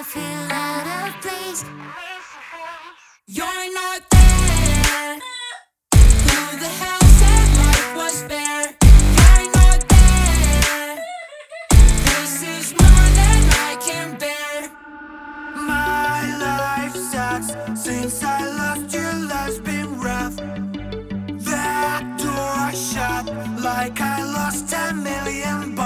feel out of place. You're not there. Who the hell said life was fair? You're not there. This is more than I can bear. My life sucks since I lost you. Life's been rough. That door shut like I lost 10 million